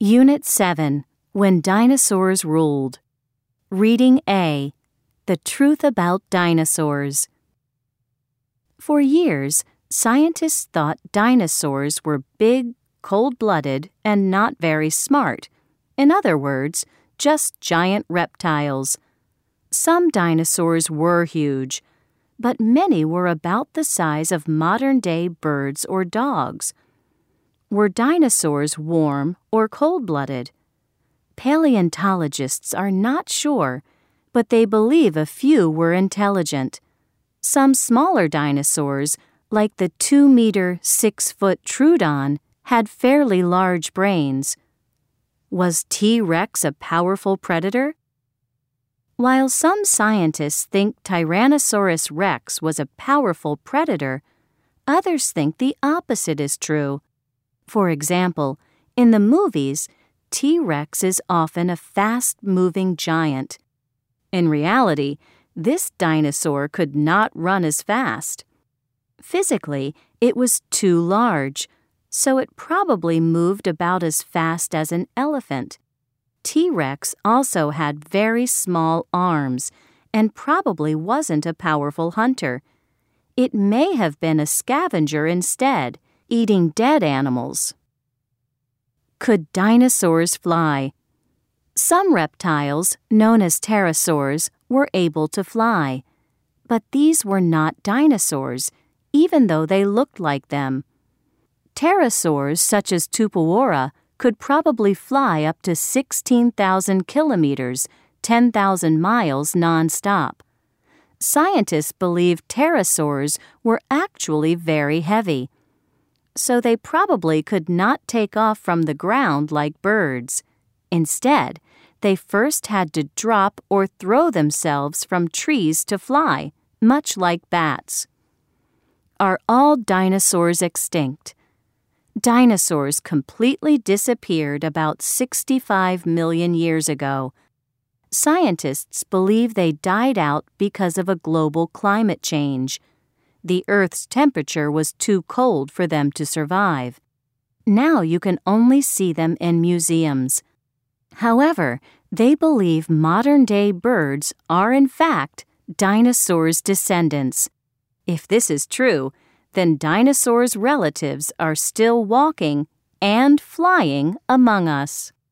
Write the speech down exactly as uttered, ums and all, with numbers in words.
Unit seven, When Dinosaurs Ruled. Reading A, The Truth About Dinosaurs. For years, scientists thought dinosaurs were big, cold-blooded, and not very smart. In other words, just giant reptiles. Some dinosaurs were huge, but many were about the size of modern-day birds or dogs. Were dinosaurs warm or cold-blooded? Paleontologists are not sure, but they believe a few were intelligent. Some smaller dinosaurs, like the two-meter, six-foot Troodon, had fairly large brains. Was T-Rex a powerful predator? While some scientists think Tyrannosaurus rex was a powerful predator, others think the opposite is true. For example, in the movies, T-Rex is often a fast-moving giant. In reality, this dinosaur could not run as fast. Physically, it was too large, so it probably moved about as fast as an elephant. T-Rex also had very small arms and probably wasn't a powerful hunter. It may have been a scavenger instead, eating dead animals. Could dinosaurs fly? Some reptiles, known as pterosaurs, were able to fly. But these were not dinosaurs, even though they looked like them. Pterosaurs such as Tupawara could probably fly up to sixteen thousand kilometers, ten thousand miles nonstop. Scientists believe pterosaurs were actually very heavy, so they probably could not take off from the ground like birds. Instead, they first had to drop or throw themselves from trees to fly, much like bats. Are all dinosaurs extinct? Dinosaurs completely disappeared about sixty-five million years ago. Scientists believe they died out because of a global climate change. The Earth's temperature was too cold for them to survive. Now you can only see them in museums. However, they believe modern-day birds are in fact dinosaurs' descendants. If this is true, then dinosaurs' relatives are still walking and flying among us.